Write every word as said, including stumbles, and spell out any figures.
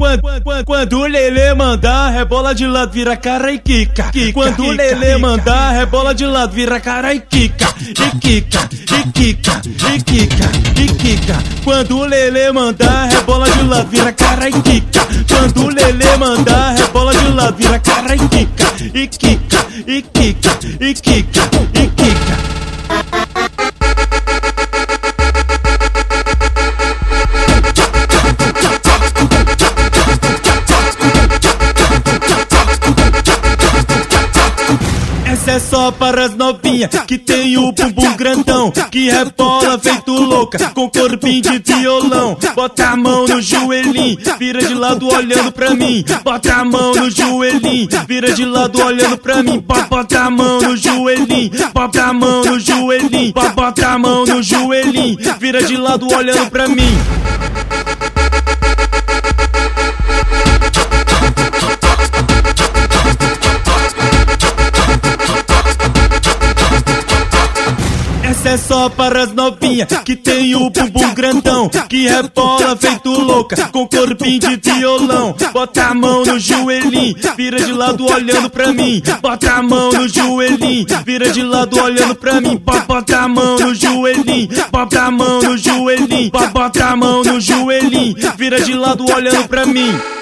Quando, quando, quando o Lelê mandar, rebola de lado, vira cara e quica. Quando o Lelê mandar, rebola de lado, vira cara e quica. E quica, e quica, e quica, e quica. Quando o Lelê mandar, rebola de lado, vira cara e quica. Quando o Lelê mandar, rebola de lado, vira cara e quica. E quica, e quica, e quica, e quica. Essa é só para as novinhas que tem o bumbum grandão, que rebola feito louca com corpinho de violão. Bota a mão no joelhinho, vira de lado olhando pra mim. Bota a mão no joelhinho, vira de lado olhando pra mim. Bota a mão no joelhinho, bota a mão no joelhinho, bota a mão no joelhinho, vira de lado olhando pra mim. Essa é só para as novinhas que tem o bumbum grandão, que rebola feito louca com corpinho de violão. Bota a mão no joelhinho, vira de lado olhando pra mim. Bota a mão no joelhinho, vira de lado olhando pra mim. Bota a mão no joelhinho, bota a mão no joelhinho, bota a mão no joelhinho, vira de lado olhando pra mim.